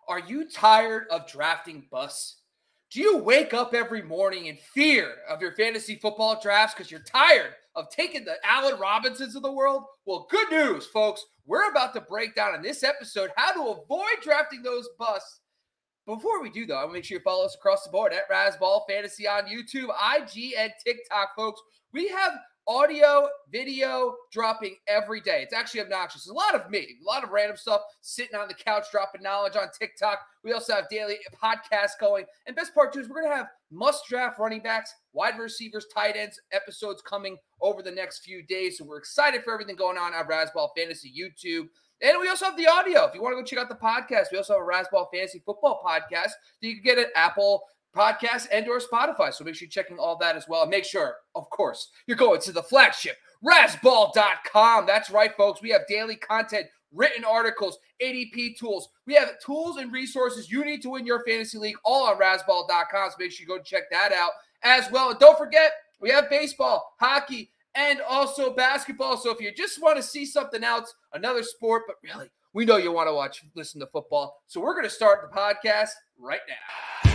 Are you tired of drafting busts? Do you wake up every morning in fear of your fantasy football drafts because you're tired of taking the Allen Robinsons of the world? Well, good news, folks. We're about to break down in this episode how to avoid drafting those busts. Before we do, though, I want to make sure you follow us across the board at Razzball Fantasy on YouTube, IG, and TikTok, folks. We have audio, video dropping every day. It's actually obnoxious. There's a lot of me, a lot of random stuff, sitting on the couch, dropping knowledge on TikTok. We also have daily podcasts going. And best part, too, is we're going to have must-draft running backs, wide receivers, tight ends episodes coming over the next few days. So we're excited for everything going on Razzball Fantasy YouTube. And we also have the audio. If you want to go check out the podcast, we also have a Razzball Fantasy Football podcast that you can get at Apple Podcasts and or Spotify. So make sure you're checking all that as well. And make sure, of course, you're going to the flagship, Razzball.com. That's right, folks. We have daily content, written articles, ADP tools. We have tools and resources you need to win your fantasy league all on Razzball.com. So make sure you go check that out as well. And don't forget, we have baseball, hockey, and also basketball. So if you just want to see something else, another sport, but really, we know you want to listen to football. So we're going to start the podcast right now.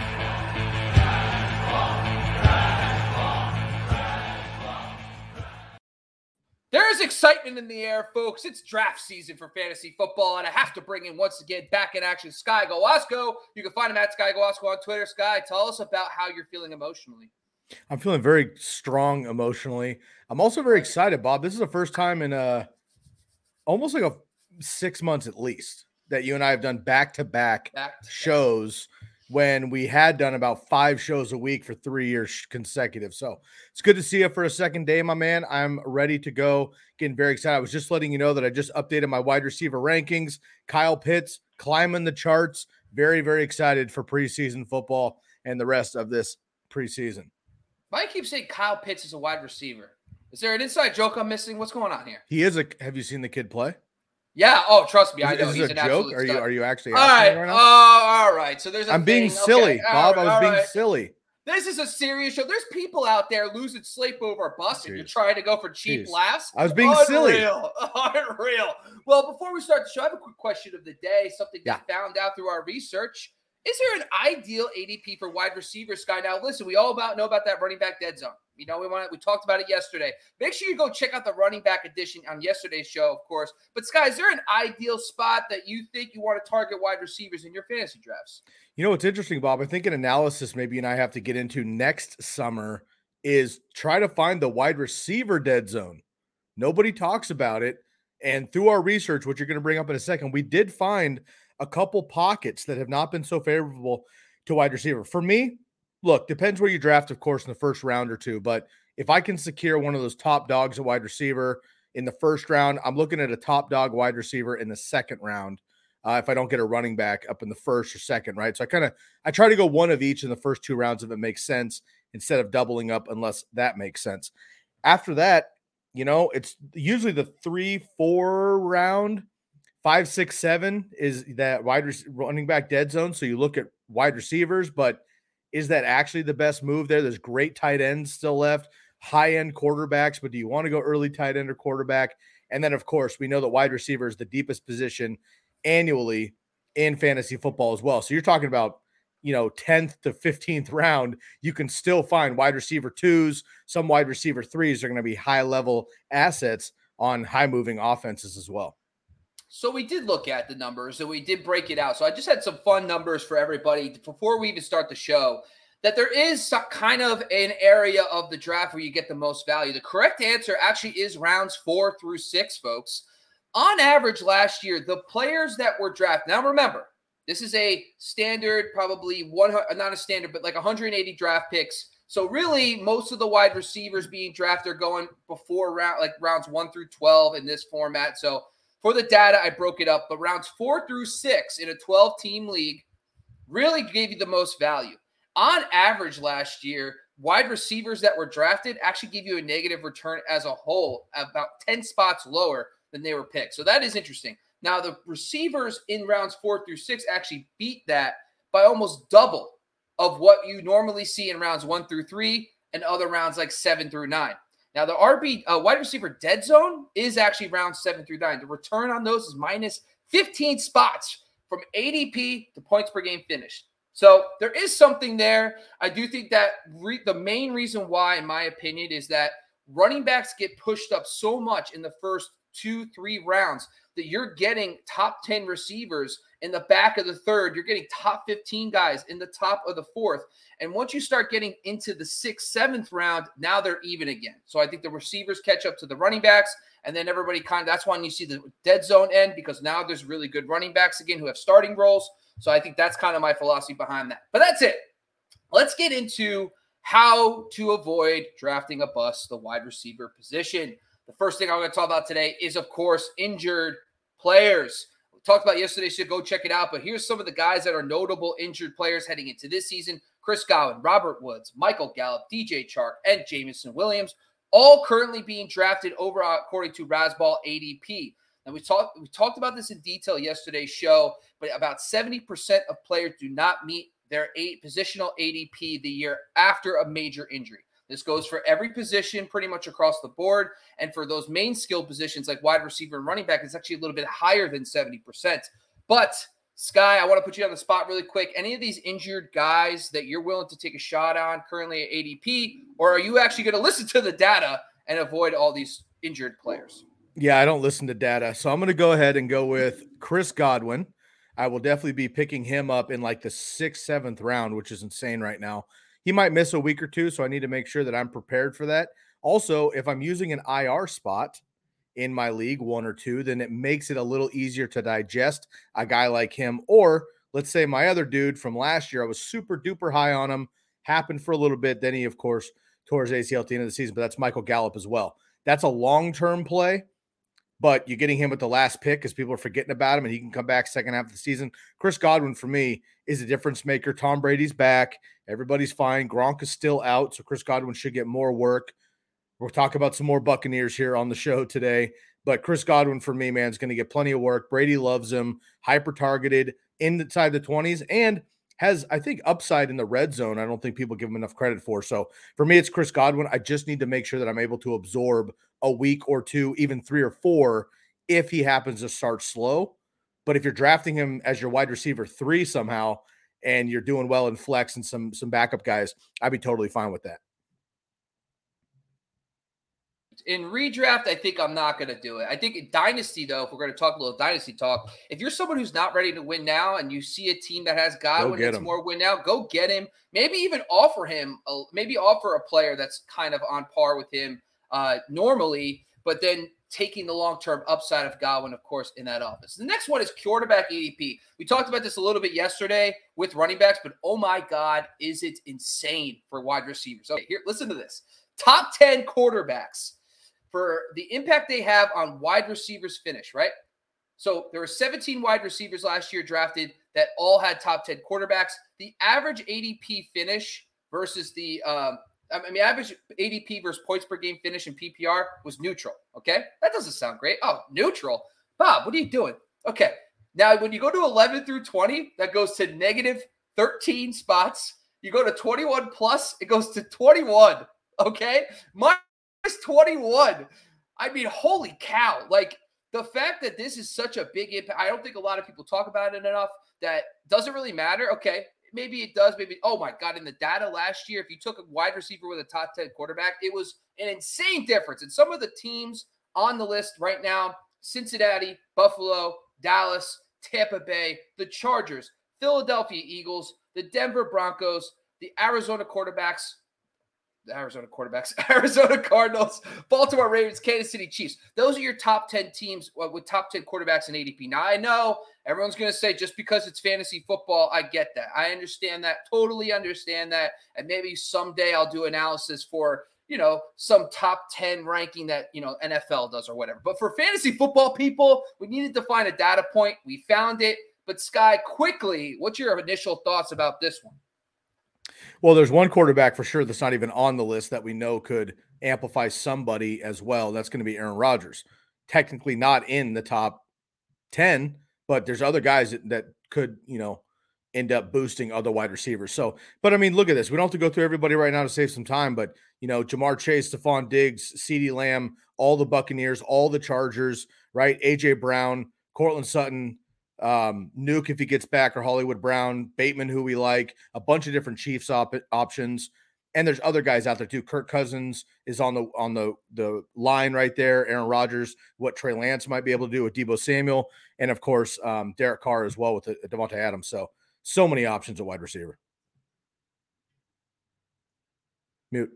There's excitement in the air, folks. It's draft season for fantasy football, and I have to bring in, once again, back in action, Sky Gawasco. You can find him at Sky Gawasco on Twitter. Sky, tell us about how you're feeling emotionally. I'm feeling very strong emotionally. I'm also very excited, Bob. This is the first time in almost like 6 months at least that you and I have done back-to-back shows when we had done about 5 shows a week for 3 years consecutive. So it's good to see you for a second day, my man. I'm ready to go. Getting very excited. I was just letting you know that I just updated my wide receiver rankings. Kyle Pitts climbing the charts. Very, very excited for preseason football and the rest of this preseason. Why do you keep saying Kyle Pitts is a wide receiver? Is there an inside joke I'm missing? What's going on here? He is have you seen the kid play? Yeah. Oh, trust me. I know. Is he's this an a joke? Absolute Are you actually all asking right. right now? All right. So there's I'm being silly, Bob. I was being silly. This is a serious show. There's people out there losing sleep over a bus, and you're trying to go for cheap laughs. I was being silly. Unreal. Well, before we start the show, I have a quick question of the day, something we found out through our research. Is there an ideal ADP for wide receivers, Sky? Now, listen, we all know about that running back dead zone. You know, we talked about it yesterday. Make sure you go check out the running back edition on yesterday's show, of course. But, Sky, is there an ideal spot that you think you want to target wide receivers in your fantasy drafts? You know what's interesting, Bob? I think an analysis maybe you and I have to get into next summer is try to find the wide receiver dead zone. Nobody talks about it. And through our research, which you're going to bring up in a second, we did find a couple pockets that have not been so favorable to wide receiver. For me, look, depends where you draft, of course, in the first round or two. But if I can secure one of those top dogs at wide receiver in the first round, I'm looking at a top dog wide receiver in the second round. If I don't get a running back up in the first or second, right? So I try to go one of each in the first 2 rounds if it makes sense instead of doubling up unless that makes sense. After that, you know, it's usually the 3-4 round. 5, 6, 7 is that running back dead zone. So you look at wide receivers, but is that actually the best move there? There's great tight ends still left, high-end quarterbacks, but do you want to go early tight end or quarterback? And then, of course, we know that wide receiver is the deepest position annually in fantasy football as well. So you're talking about, 10th to 15th round, you can still find wide receiver 2s. Some wide receiver 3s are going to be high-level assets on high-moving offenses as well. So we did look at the numbers and we did break it out. So I just had some fun numbers for everybody before we even start the show, that there is some kind of an area of the draft where you get the most value. The correct answer actually is rounds 4 through 6, folks. On average last year, the players that were drafted, now remember, this is a standard, probably not a standard, but like 180 draft picks. So really most of the wide receivers being drafted are going before rounds 1 through 12 in this format. So for the data, I broke it up, but rounds 4 through 6 in a 12-team league really gave you the most value. On average last year, wide receivers that were drafted actually gave you a negative return as a whole, about 10 spots lower than they were picked. So that is interesting. Now, the receivers in rounds 4 through 6 actually beat that by almost double of what you normally see in rounds 1 through 3 and other rounds like 7 through 9. Now, the wide receiver dead zone is actually rounds 7 through 9. The return on those is minus 15 spots from ADP to points per game finished. So there is something there. I do think that the main reason why, in my opinion, is that running backs get pushed up so much in the first 2-3 rounds that you're getting top 10 receivers in the back of the third. You're getting top 15 guys in the top of the fourth. And once you start getting into the 6th, 7th round, now they're even again. So I think the receivers catch up to the running backs, and then everybody that's when you see the dead zone end, because now there's really good running backs again who have starting roles. So I think that's kind of my philosophy behind that. But that's it. Let's get into how to avoid drafting a bust, the wide receiver position. The first thing I'm going to talk about today is, of course, injured players. We talked about yesterday, so go check it out. But here's some of the guys that are notable injured players heading into this season. Chris Godwin, Robert Woods, Michael Gallup, DJ Chark, and Jameson Williams, all currently being drafted over according to Razzball ADP. And we talked about this in detail yesterday's show, but about 70% of players do not meet their positional ADP the year after a major injury. This goes for every position pretty much across the board. And for those main skill positions like wide receiver and running back, it's actually a little bit higher than 70%. But Sky, I want to put you on the spot really quick. Any of these injured guys that you're willing to take a shot on currently at ADP, or are you actually going to listen to the data and avoid all these injured players? Yeah, I don't listen to data. So I'm going to go ahead and go with Chris Godwin. I will definitely be picking him up in like the 6th, 7th round, which is insane right now. He might miss a week or two, so I need to make sure that I'm prepared for that. Also, if I'm using an IR spot in my league, 1 or 2, then it makes it a little easier to digest a guy like him. Or let's say my other dude from last year, I was super duper high on him, happened for a little bit. Then he, of course, tore his ACL at the end of the season, but that's Michael Gallup as well. That's a long-term play, but you're getting him at the last pick because people are forgetting about him and he can come back second half of the season. Chris Godwin, for me, is a difference maker. Tom Brady's back. Everybody's fine. Gronk is still out, so Chris Godwin should get more work. We'll talk about some more Buccaneers here on the show today. But Chris Godwin, for me, man, is going to get plenty of work. Brady loves him. Hyper-targeted inside the 20s and has, I think, upside in the red zone. I don't think people give him enough credit for. So for me, it's Chris Godwin. I just need to make sure that I'm able to absorb a week or 2, even 3 or 4, if he happens to start slow. But if you're drafting him as your wide receiver 3 somehow and you're doing well in flex and some backup guys, I'd be totally fine with that. In redraft, I think I'm not going to do it. I think in Dynasty, though, if we're going to talk a little Dynasty talk, if you're someone who's not ready to win now and you see a team that has Godwin that's more win now, go get him. Maybe even offer him, offer a player that's kind of on par with him normally, but then taking the long-term upside of Godwin, of course, in that offense. The next one is quarterback ADP. We talked about this a little bit yesterday with running backs, but oh my God, is it insane for wide receivers. Okay, here, listen to this. Top 10 quarterbacks for the impact they have on wide receivers finish, right? So there were 17 wide receivers last year drafted that all had top 10 quarterbacks. The average ADP finish versus the average ADP versus points per game finish in PPR was neutral, okay? That doesn't sound great. Oh, neutral? Bob, what are you doing? Okay, now when you go to 11 through 20, that goes to negative 13 spots. You go to 21 plus, it goes to 21, okay? Minus 21. I mean, holy cow. Like, the fact that this is such a big impact, I don't think a lot of people talk about it enough. That doesn't really matter. Okay, maybe it does. Maybe, oh my God, in the data last year, if you took a wide receiver with a top 10 quarterback, it was an insane difference. And some of the teams on the list right now, Cincinnati, Buffalo, Dallas, Tampa Bay, the Chargers, Philadelphia Eagles, the Denver Broncos, the Arizona Cardinals, Baltimore Ravens, Kansas City Chiefs. Those are your top 10 teams with top 10 quarterbacks in ADP. Now, I know everyone's going to say just because it's fantasy football, I get that. I understand that, totally understand that. And maybe someday I'll do analysis for, some top 10 ranking that, NFL does or whatever. But for fantasy football people, we needed to find a data point. We found it. But Sky, quickly, what's your initial thoughts about this one? Well, there's one quarterback for sure that's not even on the list that we know could amplify somebody as well. That's going to be Aaron Rodgers. Technically not in the top 10, but there's other guys that could, end up boosting other wide receivers. So, but I mean, look at this. We don't have to go through everybody right now to save some time, but, Jamar Chase, Stephon Diggs, CeeDee Lamb, all the Buccaneers, all the Chargers, right? A.J. Brown, Cortland Sutton, Nuke if he gets back, or Hollywood Brown, Bateman, who we like, a bunch of different Chiefs options. And there's other guys out there too. Kirk Cousins is on the line right there. Aaron Rodgers, what Trey Lance might be able to do with Deebo Samuel, and of course Derek Carr as well with Devontae Adams. So many options at wide receiver. Mute.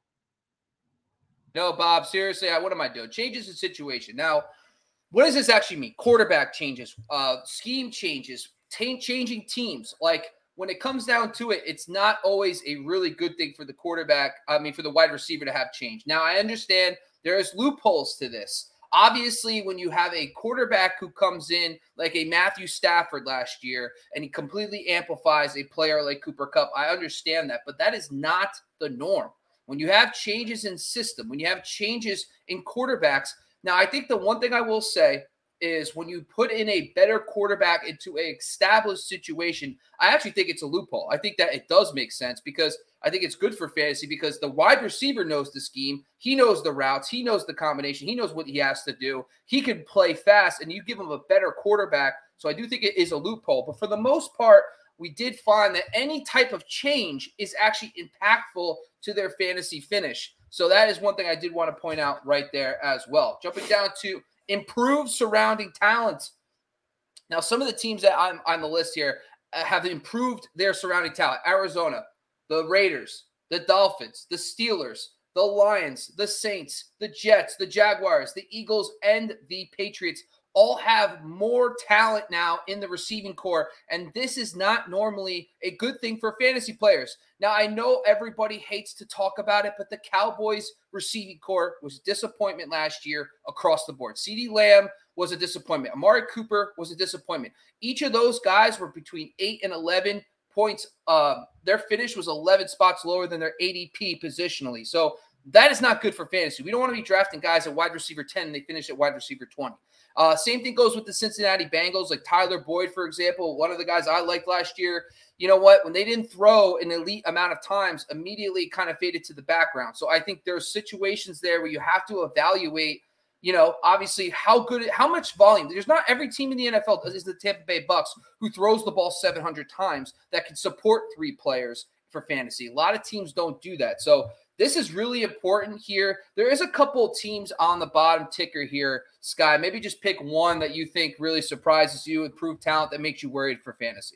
No, Bob, seriously, what am I doing? Changes the situation. Now, what does this actually mean? Quarterback changes, scheme changes, changing teams. Like, when it comes down to it, it's not always a really good thing for the for the wide receiver to have change. Now, I understand there's loopholes to this. Obviously, when you have a quarterback who comes in like a Matthew Stafford last year and he completely amplifies a player like Cooper Kupp, I understand that, but that is not the norm. When you have changes in system, when you have changes in quarterbacks, now I think the one thing I will say is when you put in a better quarterback into an established situation, I actually think it's a loophole. I think that it does make sense because I think it's good for fantasy because the wide receiver knows the scheme. He knows the routes. He knows the combination. He knows what he has to do. He can play fast, and you give him a better quarterback. So I do think it is a loophole. But for the most part, we did find that any type of change is actually impactful to their fantasy finish. So that is one thing I did want to point out right there as well. Jumping down to improved surrounding talent. Now, some of the teams that I'm on the list here have improved their surrounding talent. Arizona, the Raiders, the Dolphins, the Steelers, the Lions, the Saints, the Jets, the Jaguars, the Eagles, and the Patriots all have more talent now in the receiving core, and this is not normally a good thing for fantasy players. Now, I know everybody hates to talk about it, but the Cowboys receiving core was a disappointment last year across the board. CeeDee Lamb was a disappointment. Amari Cooper was a disappointment. Each of those guys were between 8 and 11 points. Their finish was 11 spots lower than their ADP positionally. So that is not good for fantasy. We don't want to be drafting guys at wide receiver 10 and they finish at wide receiver 20. Same thing goes with the Cincinnati Bengals, like Tyler Boyd, for example, one of the guys I liked last year. You know what? When they didn't throw an elite amount of times, immediately kind of faded to the background. So I think there's situations there where you have to evaluate, obviously how much volume. There's not every team in the NFL is the Tampa Bay Bucks who throws the ball 700 times that can support 3 players for fantasy. A lot of teams don't do that. So this is really important here. There is a couple of teams on the bottom ticker here, Sky. Maybe just pick one that you think really surprises you, improved talent that makes you worried for fantasy.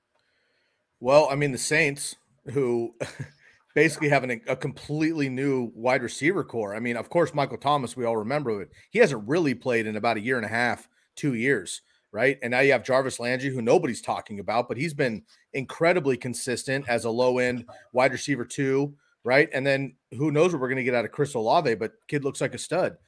Well, I mean, the Saints, who basically have a completely new wide receiver core. I mean, of course, Michael Thomas, we all remember it. He hasn't really played in about a year and a half, 2 years, right? And now you have Jarvis Landry, who nobody's talking about, but he's been incredibly consistent as a low-end wide receiver 2, right? And then who knows what we're going to get out of Chris Olave, but kid looks like a stud,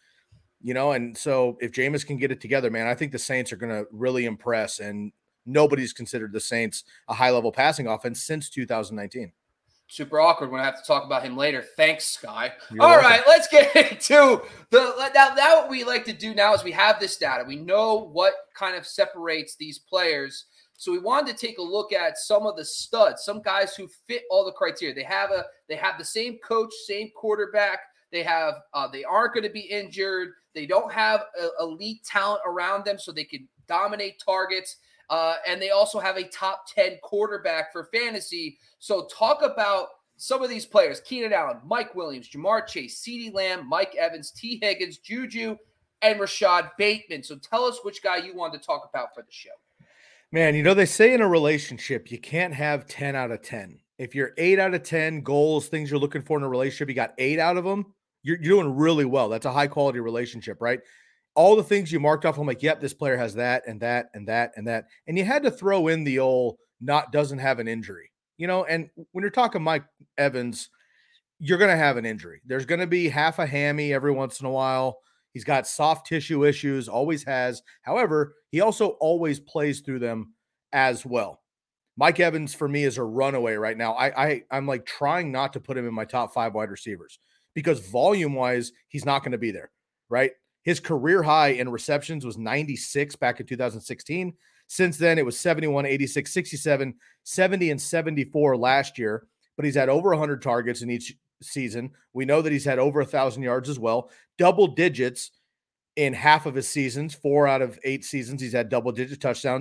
and so if Jameis can get it together, man, I think the Saints are going to really impress, and nobody's considered the Saints a high-level passing offense since 2019. Super awkward when I have to talk about him later. Thanks, Sky. All right, let's get into now what we like to do now is we have this data. We know what kind of separates these players. So we wanted to take a look at some of the studs, some guys who fit all the criteria. They have the same coach, same quarterback. They aren't going to be injured. They don't have elite talent around them, so they can dominate targets. And they also have a top 10 quarterback for fantasy. So talk about some of these players: Keenan Allen, Mike Williams, Jamar Chase, CeeDee Lamb, Mike Evans, T. Higgins, Juju, and Rashad Bateman. So tell us which guy you wanted to talk about for the show. Man, they say in a relationship, you can't have 10 out of 10. If you're 8 out of 10 goals, things you're looking for in a relationship, you got 8 out of them, you're doing really well. That's a high quality relationship, right? All the things you marked off, I'm like, yep, this player has that and that and that and that. And you had to throw in the old doesn't have an injury, and when you're talking Mike Evans, you're going to have an injury. There's going to be half a hammy every once in a while. He's got soft tissue issues, always has. However, he also always plays through them as well. Mike Evans, for me, is a runaway right now. I'm like trying not to put him in my top 5 wide receivers because volume-wise, he's not going to be there, right? His career high in receptions was 96 back in 2016. Since then, it was 71, 86, 67, 70, and 74 last year. But he's had over 100 targets in each season. We know that he's had over 1,000 yards as well. Double digits in half of his seasons. 4 out of 8 seasons, he's had double-digit touchdowns.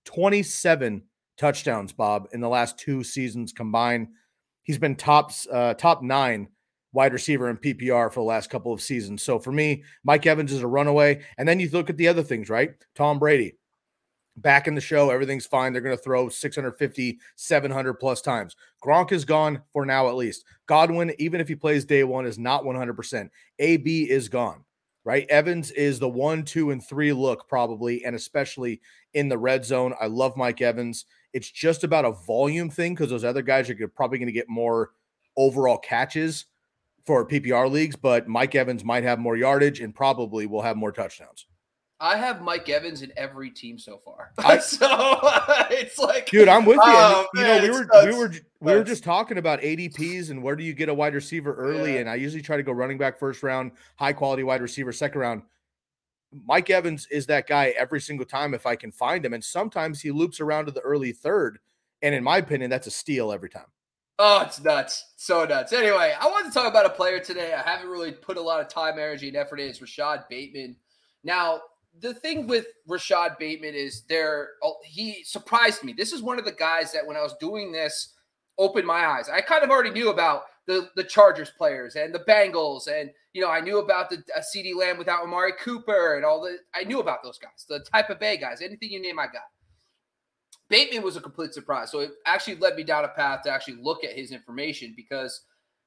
27 touchdowns, Bob, in the last 2 seasons combined. He's been top 9 wide receiver in PPR for the last couple of seasons. So for me, Mike Evans is a runaway. And then you look at the other things, right? Tom Brady, back in the show, everything's fine. They're going to throw 650, 700 plus times. Gronk is gone for now, at least. Godwin, even if he plays day one, is not 100%. AB is gone, right? Evans is the 1, 2, and 3 look probably, and especially in the red zone. I love Mike Evans. It's just about a volume thing because those other guys are probably going to get more overall catches for PPR leagues, but Mike Evans might have more yardage and probably will have more touchdowns. I have Mike Evans in every team so far. So it's like, dude, I'm with you. We were just talking about ADPs and where do you get a wide receiver early, and I usually try to go running back first round, high quality wide receiver second round. Mike Evans is that guy every single time if I can find him, and sometimes he loops around to the early third, and in my opinion, that's a steal every time. Oh, it's nuts. So nuts. Anyway, I wanted to talk about a player today I haven't really put a lot of time, energy, and effort in. It's Rashad Bateman. Now, the thing with Rashad Bateman is he surprised me. This is one of the guys that when I was doing this opened my eyes. I kind of already knew about the Chargers players and the Bengals, and I knew about the CeeDee Lamb without Amari Cooper and I knew about those guys, the Tampa Bay guys, anything you name I got. Bateman was a complete surprise. So it actually led me down a path to actually look at his information because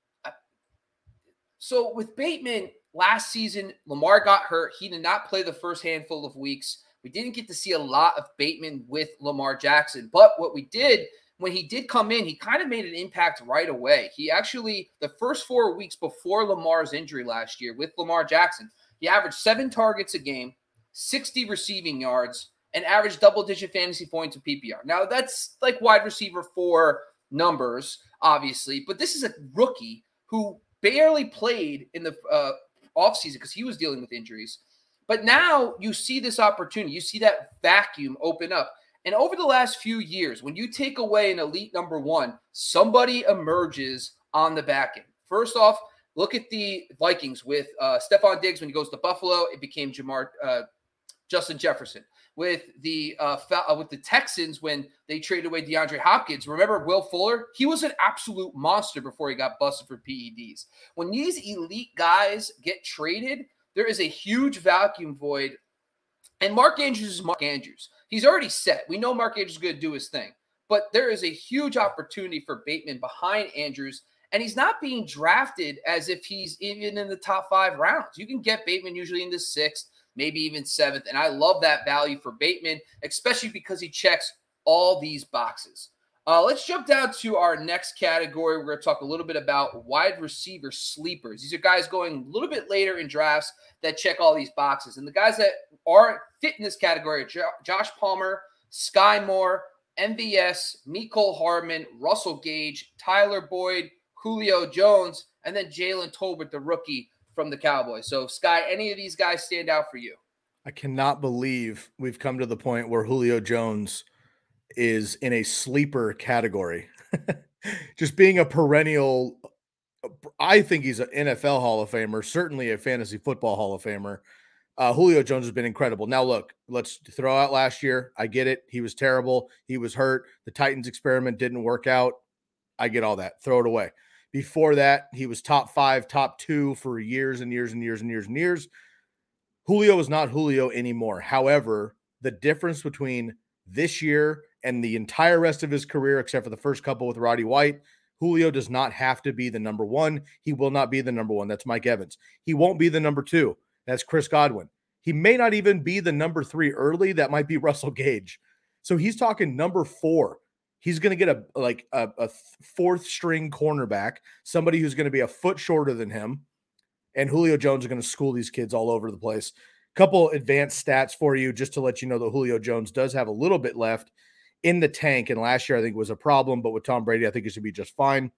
so with Bateman last season, Lamar got hurt. He did not play the first handful of weeks. We didn't get to see a lot of Bateman with Lamar Jackson. But what we did, when he did come in, he kind of made an impact right away. He actually, the first 4 weeks before Lamar's injury last year with Lamar Jackson, he averaged 7 targets a game, 60 receiving yards, and averaged double-digit fantasy points in PPR. Now, that's like wide receiver 4 numbers, obviously, but this is a rookie who barely played in the offseason because he was dealing with injuries. But now you see this opportunity. You see that vacuum open up. And over the last few years, when you take away an elite number 1, somebody emerges on the back end. First off, look at the Vikings with Stephon Diggs when he goes to Buffalo. It became Justin Jefferson. With the Texans when they traded away DeAndre Hopkins. Remember Will Fuller? He was an absolute monster before he got busted for PEDs. When these elite guys get traded, there is a huge vacuum void. And Mark Andrews is Mark Andrews. He's already set. We know Mark Andrews is going to do his thing. But there is a huge opportunity for Bateman behind Andrews. And he's not being drafted as if he's even in the top 5 rounds. You can get Bateman usually in the 6th. Maybe even 7th. And I love that value for Bateman, especially because he checks all these boxes. Let's jump down to our next category. We're going to talk a little bit about wide receiver sleepers. These are guys going a little bit later in drafts that check all these boxes. And the guys that are fit in this category are Josh Palmer, Sky Moore, MVS, Mecole Hardman, Russell Gage, Tyler Boyd, Julio Jones, and then Jalen Tolbert, the rookie from the Cowboys. So, Sky, any of these guys stand out for you? I cannot believe we've come to the point where Julio Jones is in a sleeper category. Just being a perennial, I think he's an NFL Hall of Famer, certainly a fantasy football Hall of Famer. Julio Jones has been incredible. Now, look, let's throw out last year. I get it. He was terrible. He was hurt. The Titans experiment didn't work out. I get all that. Throw it away. Before that, he was top 5, top 2 for years and years and years and years and years. Julio is not Julio anymore. However, the difference between this year and the entire rest of his career, except for the first couple with Roddy White, Julio does not have to be the number 1. He will not be the number 1. That's Mike Evans. He won't be the number 2. That's Chris Godwin. He may not even be the number 3 early. That might be Russell Gage. So he's talking number 4. He's going to get a 4th string cornerback, somebody who's going to be a foot shorter than him. And Julio Jones is going to school these kids all over the place. Couple advanced stats for you just to let you know that Julio Jones does have a little bit left in the tank. And last year, I think was a problem. But with Tom Brady, I think he should be just fine.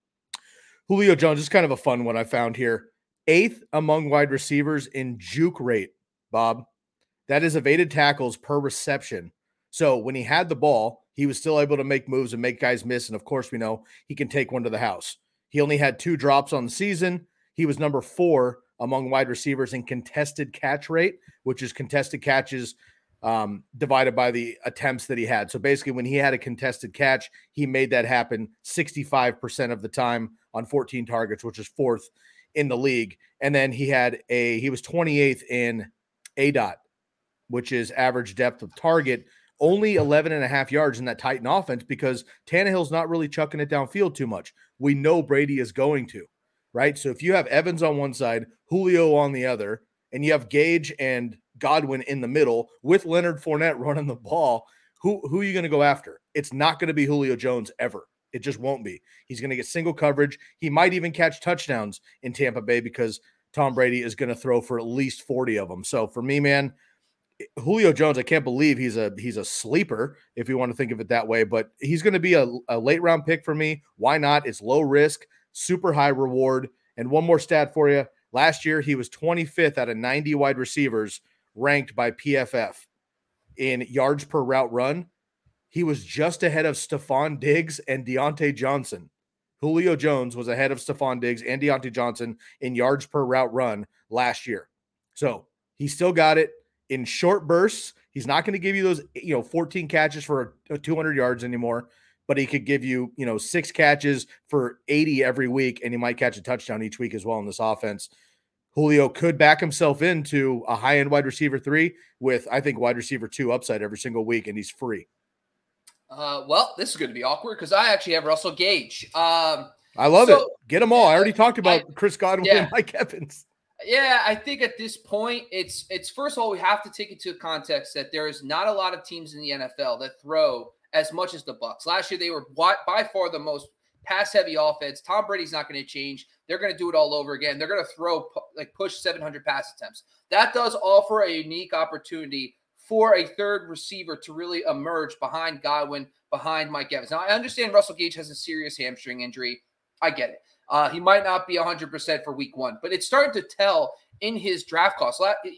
Julio Jones is kind of a fun one I found here. 8th among wide receivers in juke rate, Bob. That is evaded tackles per reception. So when he had the ball, he was still able to make moves and make guys miss. And of course, we know he can take one to the house. He only had 2 drops on the season. He was number 4 among wide receivers in contested catch rate, which is contested catches divided by the attempts that he had. So basically, when he had a contested catch, he made that happen 65% of the time on 14 targets, which is fourth in the league. And then he was 28th in ADOT, which is average depth of target, only 11.5 yards in that Titan offense because Tannehill's not really chucking it downfield too much. We know Brady is going to, right? So if you have Evans on one side, Julio on the other, and you have Gage and Godwin in the middle with Leonard Fournette running the ball, who are you going to go after? It's not going to be Julio Jones ever. It just won't be. He's going to get single coverage. He might even catch touchdowns in Tampa Bay because Tom Brady is going to throw for at least 40 of them. So for me, man, Julio Jones, I can't believe he's a sleeper, if you want to think of it that way, but he's going to be a late round pick for me. Why not? It's low risk, super high reward. And one more stat for you. Last year, he was 25th out of 90 wide receivers ranked by PFF in yards per route run. He was just ahead of Stephon Diggs and Deontay Johnson. Julio Jones was ahead of Stephon Diggs and Deontay Johnson in yards per route run last year. So he still got it in short bursts. He's not going to give you those, 14 catches for 200 yards anymore, but he could give you, 6 catches for 80 every week, and he might catch a touchdown each week as well in this offense. Julio could back himself into a high-end wide receiver 3 with, I think, wide receiver 2 upside every single week, and he's free. Well, this is going to be awkward because I actually have Russell Gage. I love it. Get them all. I already talked about Chris Godwin and Mike Evans. Yeah, I think at this point, it's first of all, we have to take into context that there is not a lot of teams in the NFL that throw as much as the Bucs. Last year, they were by far the most pass-heavy offense. Tom Brady's not going to change. They're going to do it all over again. They're going to push 700 pass attempts. That does offer a unique opportunity for a third receiver to really emerge behind Godwin, behind Mike Evans. Now, I understand Russell Gage has a serious hamstring injury. I get it. He might not be 100% for week 1, but it's starting to tell in his draft costs.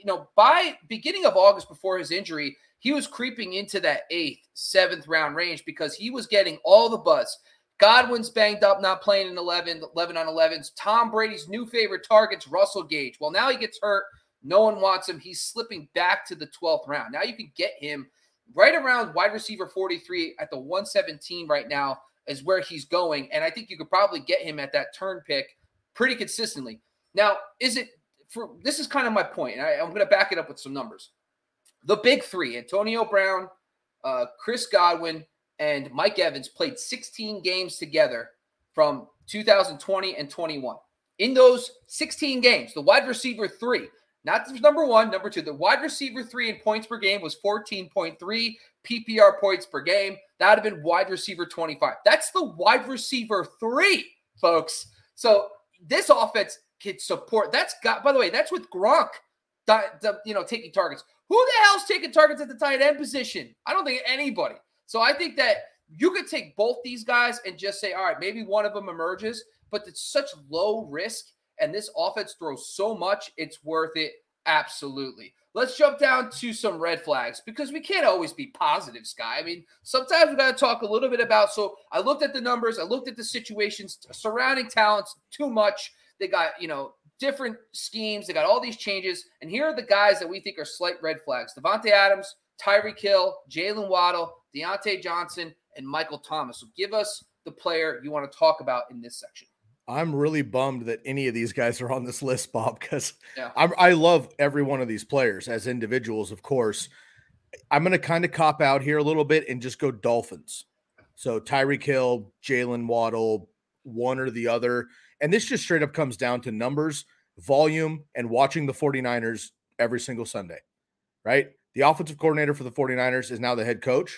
By beginning of August before his injury, he was creeping into that 8th, 7th round range because he was getting all the buzz. Godwin's banged up, not playing in 11 on 11s. Tom Brady's new favorite target's Russell Gage. Well, now he gets hurt. No one wants him. He's slipping back to the 12th round. Now you can get him right around wide receiver 43 at the 117 right now is where he's going. And I think you could probably get him at that turn pick pretty consistently. Now, this is kind of my point. And I'm going to back it up with some numbers. The big 3, Antonio Brown, Chris Godwin, and Mike Evans played 16 games together from 2020 and 21. In those 16 games, the wide receiver 3, not number 1, number 2, the wide receiver 3 in points per game was 14.3 PPR points per game. That would have been wide receiver 25. That's the wide receiver 3, folks. So this offense can support. By the way, that's with Gronk, taking targets. Who the hell's taking targets at the tight end position? I don't think anybody. So I think that you could take both these guys and just say, all right, maybe one of them emerges, but it's such low risk and this offense throws so much, it's worth it. Absolutely. Let's jump down to some red flags because we can't always be positive, Sky. I mean, sometimes we got to talk a little bit about, so I looked at the numbers, I looked at the situations surrounding talents too much. They got, different schemes. They got all these changes. And here are the guys that we think are slight red flags. Davante Adams, Tyreek Hill, Jalen Waddle, Deontay Johnson, and Michael Thomas. So give us the player you want to talk about in this section. I'm really bummed that any of these guys are on this list, Bob, because I love every one of these players as individuals, of course. I'm going to kind of cop out here a little bit and just go Dolphins. So Tyreek Hill, Jalen Waddle, one or the other. And this just straight up comes down to numbers, volume, and watching the 49ers every single Sunday, right? The offensive coordinator for the 49ers is now the head coach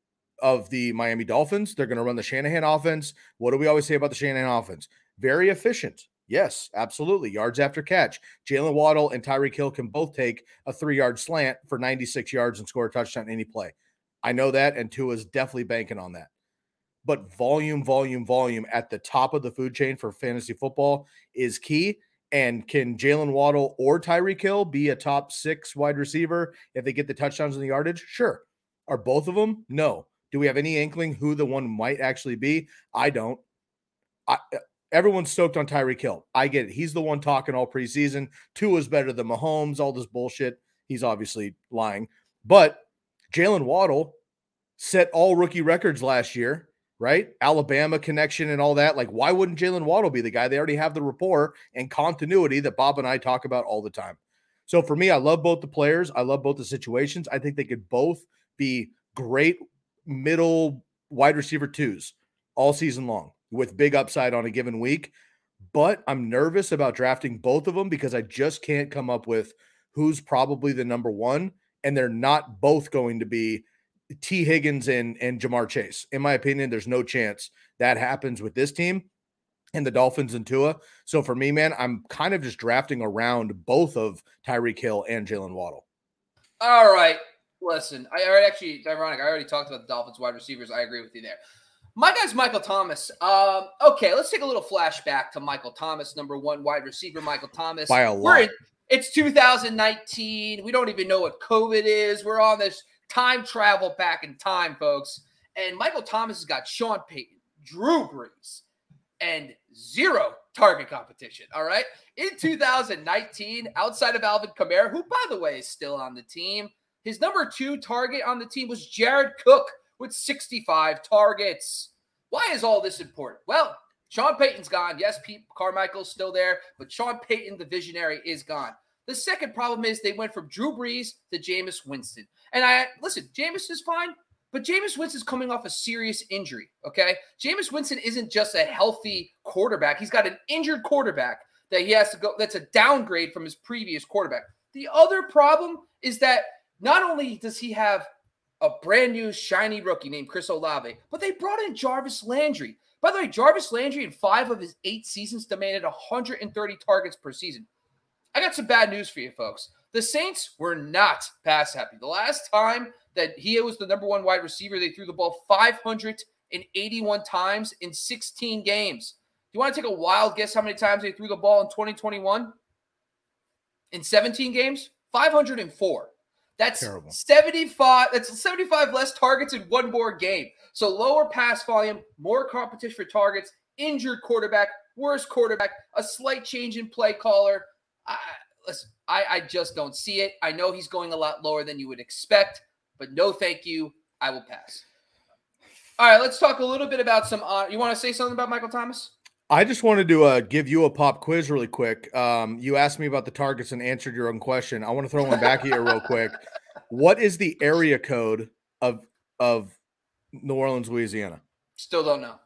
of the Miami Dolphins. They're going to run the Shanahan offense. What do we always say about the Shanahan offense? Very efficient. Yes, absolutely. Yards after catch. Jalen Waddle and Tyreek Hill can both take a 3-yard slant for 96 yards and score a touchdown any play. I know that, and Tua's definitely banking on that. But volume at the top of the food chain for fantasy football is key. And can Jalen Waddle or Tyreek Hill be a top 6 wide receiver if they get the touchdowns and the yardage? Sure. Are both of them? No. Do we have any inkling who the one might actually be? I don't. Everyone's stoked on Tyreek Hill. I get it. He's the one talking all preseason. Tua's better than Mahomes, all this bullshit. He's obviously lying. But Jalen Waddle set all rookie records last year, right? Alabama connection and all that. Like, why wouldn't Jalen Waddle be the guy? They already have the rapport and continuity that Bob and I talk about all the time. So for me, I love both the players. I love both the situations. I think they could both be great middle wide receiver twos all season long with big upside on a given week. But I'm nervous about drafting both of them because I just can't come up with who's probably the number one. And they're not both going to be T. Higgins and Jamar Chase. In my opinion, there's no chance that happens with this team and the Dolphins and Tua. So for me, man, I'm kind of just drafting around both of Tyreek Hill and Jalen Waddle. All right. Listen, ironic. I already talked about the Dolphins wide receivers. I agree with you there. My guy's Michael Thomas. Okay, let's take a little flashback to Michael Thomas, number one wide receiver, Michael Thomas. By a lot. It's 2019. We don't even know what COVID is. We're on this time travel back in time, folks. And Michael Thomas has got Sean Payton, Drew Brees, and zero target competition, all right? In 2019, outside of Alvin Kamara, who, by the way, is still on the team, his number two target on the team was Jared Cook with 65 targets. Why is all this important? Well, Sean Payton's gone. Yes, Pete Carmichael's still there, but Sean Payton, the visionary, is gone. The second problem is they went from Drew Brees to Jameis Winston. And Jameis is fine, but Jameis Winston's coming off a serious injury, okay? Jameis Winston isn't just a healthy quarterback. He's got an injured quarterback that he has to go. That's a downgrade from his previous quarterback. The other problem is that not only does he have a brand new shiny rookie named Chris Olave, but they brought in Jarvis Landry. By the way, Jarvis Landry in 5 of his 8 seasons demanded 130 targets per season. I got some bad news for you, folks. The Saints were not pass happy. The last time that he was the number one wide receiver, they threw the ball 581 times in 16 games. Do you want to take a wild guess how many times they threw the ball in 2021? In 17 games? 504. That's terrible. 75. That's 75 less targets in one more game. So lower pass volume, more competition for targets, injured quarterback, worse quarterback, a slight change in play caller. Listen, I just don't see it. I know he's going a lot lower than you would expect, but no thank you. I will pass. All right, let's talk a little bit about some you want to say something about Michael Thomas? I just wanted to give you a pop quiz really quick. You asked me about the targets and answered your own question. I want to throw one back at you real quick. What is the area code of New Orleans, Louisiana? Still don't know.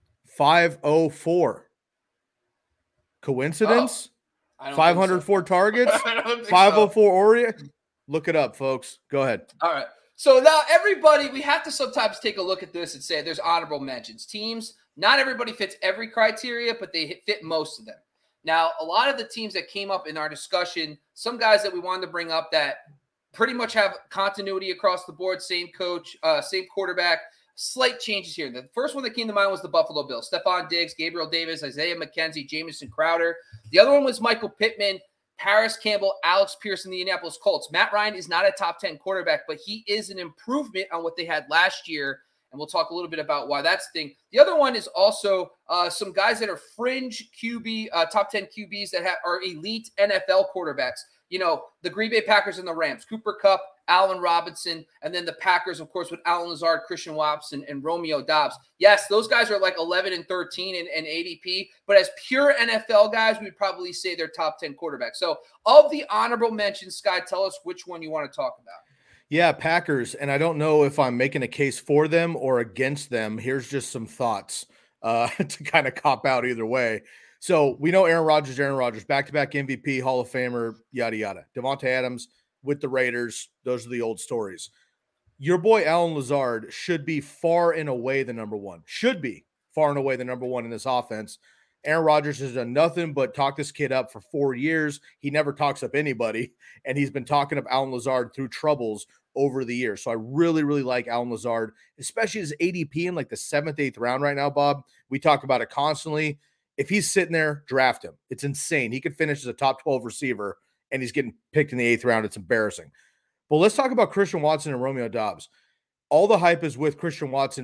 504. Coincidence? 504 so. Targets? 504 area? Look it up, folks. Go ahead. All right. So now everybody, we have to sometimes take a look at this and say there's honorable mentions. Teams, not everybody fits every criteria, but they fit most of them. Now, a lot of the teams that came up in our discussion, some guys that we wanted to bring up that pretty much have continuity across the board, same coach, same quarterback, slight changes here. The first one that came to mind was the Buffalo Bills. Stephon Diggs, Gabriel Davis, Isaiah McKenzie, Jamison Crowder. The other one was Michael Pittman, Paris Campbell, Alex Pierce, and the Indianapolis Colts. Matt Ryan is not a top 10 quarterback, but he is an improvement on what they had last year. And we'll talk a little bit about why that's the thing. The other one is also some guys that are fringe QB, top 10 QBs that are elite NFL quarterbacks. You know, the Green Bay Packers and the Rams, Cooper Kupp, Allen Robinson, and then the Packers, of course, with Allen Lazard, Christian Watson, and Romeo Doubs. Yes, those guys are like 11 and 13 in ADP, but as pure NFL guys, we'd probably say they're top 10 quarterbacks. So of the honorable mentions, Sky, tell us which one you want to talk about. Yeah, Packers, and I don't know if I'm making a case for them or against them. Here's just some thoughts to kind of cop out either way. So we know Aaron Rodgers, back-to-back MVP, Hall of Famer, yada, yada. Devontae Adams with the Raiders. Those are the old stories. Your boy Allen Lazard should be far and away the number one. Should be far and away the number one in this offense. Aaron Rodgers has done nothing but talk this kid up for 4 years. He never talks up anybody, and he's been talking up Allen Lazard through troubles over the years. So I really, really like Allen Lazard, especially his ADP in like the 7th, 8th round right now, Bob. We talk about it constantly. If he's sitting there, draft him. It's insane. He could finish as a top 12 receiver, and he's getting picked in the 8th round. It's embarrassing. But let's talk about Christian Watson and Romeo Doubs. All the hype is with Christian Watson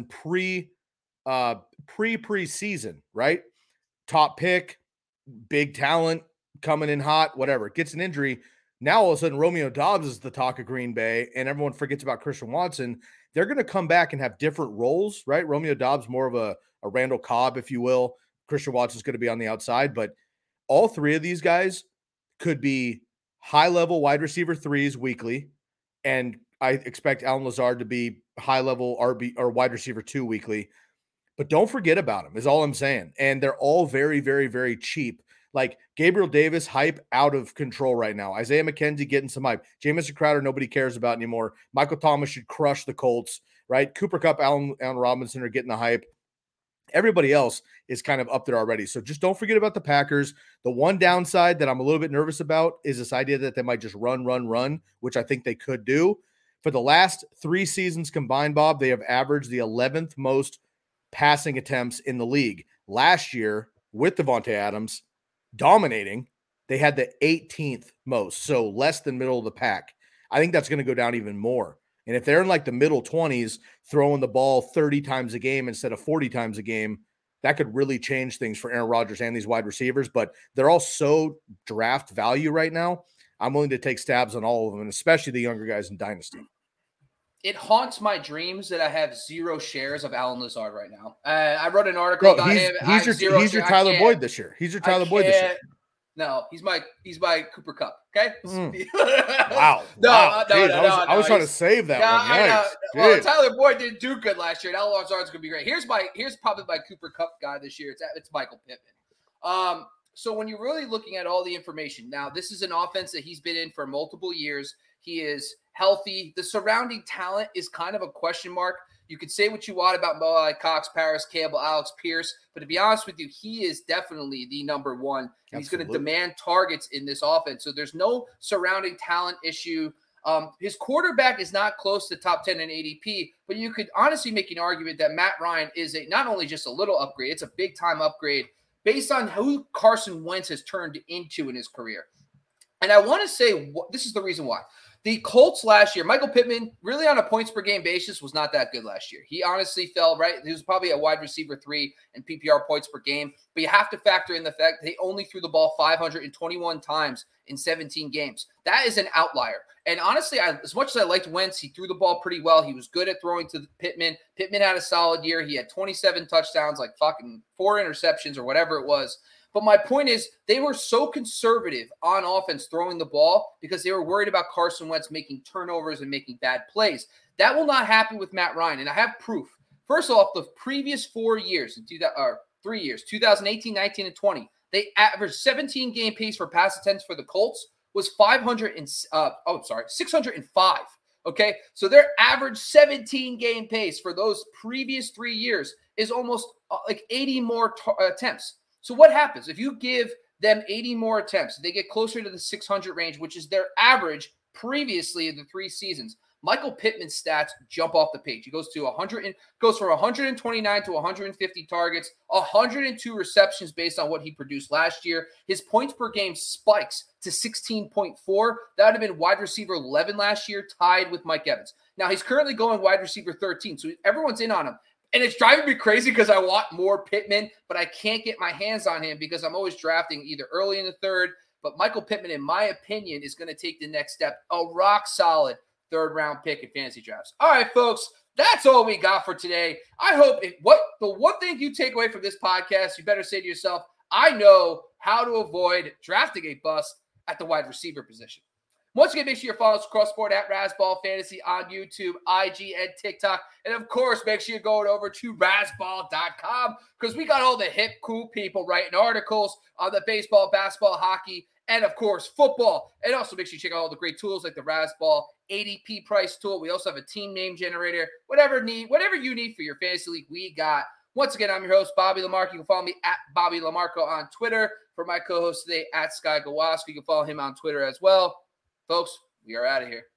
preseason, right? Top pick, big talent, coming in hot, whatever. Gets an injury. Now all of a sudden Romeo Doubs is the talk of Green Bay, and everyone forgets about Christian Watson. They're going to come back and have different roles, right? Romeo Doubs more of a Randall Cobb, if you will. Christian Watson's going to be on the outside, but all three of these guys could be high-level wide receiver threes weekly, and I expect Allen Lazard to be high-level RB or wide receiver 2 weekly. But don't forget about them, is all I'm saying. And they're all very, very, very cheap. Like Gabriel Davis, hype out of control right now. Isaiah McKenzie getting some hype. Jamison Crowder, nobody cares about anymore. Michael Thomas should crush the Colts, right? Cooper Kupp, Allen Robinson are getting the hype. Everybody else is kind of up there already. So just don't forget about the Packers. The one downside that I'm a little bit nervous about is this idea that they might just run, which I think they could do. For the last 3 seasons combined, Bob, they have averaged the 11th most passing attempts in the league. Last year, with Devontae Adams dominating, they had the 18th most, so less than middle of the pack. I think that's going to go down even more. And if they're in like the middle 20s, throwing the ball 30 times a game instead of 40 times a game, that could really change things for Aaron Rodgers and these wide receivers. But they're all so draft value right now. I'm willing to take stabs on all of them, and especially the younger guys in Dynasty. It haunts my dreams that I have 0 shares of Allen Lazard right now. I wrote an article about him. He's your Tyler Boyd this year. He's your Tyler Boyd this year. No, he's my Cooper Kupp. Okay. Wow. No. I was trying to save that one. Well, Tyler Boyd didn't do good last year. And Allen Lazard's gonna be great. Here's probably my Cooper Kupp guy this year. It's Michael Pittman. So when you're really looking at all the information, now this is an offense that he's been in for multiple years. He is healthy. The surrounding talent is kind of a question mark. You could say what you want about Mo Cox, Paris Campbell, Alex Pierce, but to be honest with you, he is definitely the number one. And he's going to demand targets in this offense. So there's no surrounding talent issue. His quarterback is not close to top 10 in ADP, but you could honestly make an argument that Matt Ryan is not only just a little upgrade, it's a big-time upgrade based on who Carson Wentz has turned into in his career. And I want to say this is the reason why. The Colts last year, Michael Pittman, really on a points per game basis, was not that good last year. He honestly fell right. He was probably a wide receiver 3 in PPR points per game. But you have to factor in the fact that they only threw the ball 521 times in 17 games. That is an outlier. And honestly, as much as I liked Wentz, he threw the ball pretty well. He was good at throwing to Pittman. Pittman had a solid year. He had 27 touchdowns, like fucking 4 interceptions or whatever it was. But my point is, they were so conservative on offense throwing the ball because they were worried about Carson Wentz making turnovers and making bad plays. That will not happen with Matt Ryan, and I have proof. First off, the previous 4 years, 3 years, 2018, 19, and 20, they averaged 17 game pace for pass attempts for the Colts was 605. Okay, so their average 17 game pace for those previous 3 years is almost like 80 more attempts. So what happens if you give them 80 more attempts? They get closer to the 600 range, which is their average previously in the 3 seasons. Michael Pittman's stats jump off the page. He goes from 129 to 150 targets, 102 receptions based on what he produced last year. His points per game spikes to 16.4. That would have been wide receiver 11 last year, tied with Mike Evans. Now he's currently going wide receiver 13, so everyone's in on him. And it's driving me crazy because I want more Pittman, but I can't get my hands on him because I'm always drafting either early in the 3rd. But Michael Pittman, in my opinion, is going to take the next step. A rock-solid 3rd-round pick in fantasy drafts. All right, folks, that's all we got for today. I hope the one thing you take away from this podcast, you better say to yourself, I know how to avoid drafting a bust at the wide receiver position. Once again, make sure you follow us across sport at Razzball Fantasy on YouTube, IG, and TikTok. And, of course, make sure you go over to Razzball.com because we got all the hip, cool people writing articles on the baseball, basketball, hockey, and, of course, football. And also make sure you check out all the great tools like the Razzball ADP price tool. We also have a team name generator. Whatever you need for your fantasy league, we got. Once again, I'm your host, Bobby Lamarco. You can follow me at Bobby Lamarco on Twitter. For my co-host today, at Sky Gawask, you can follow him on Twitter as well. Folks, we are out of here.